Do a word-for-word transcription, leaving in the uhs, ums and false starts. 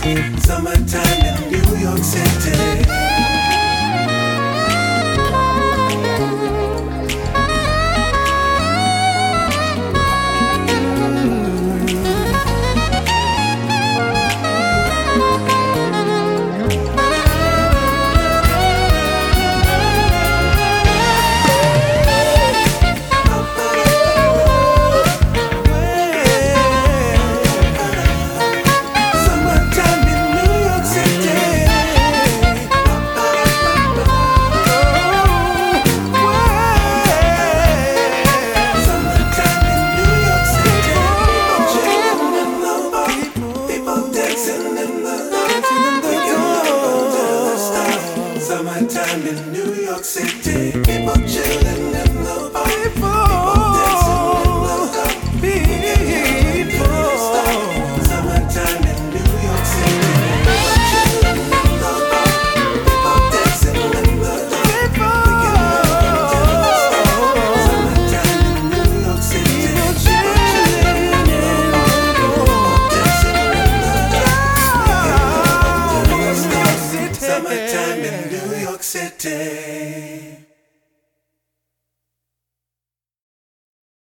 Summertime in New York City. Summertime in New York City, people chillin' in the bar, people dancing in the dark, people. Summertime in New York City, people chillin' in the bar, people dancing in the dark, we can walk until the stars. Summertime in New York City, people chillin' in the bar, people dancing in the dark, we can walk until the stars. Summertime in New York City.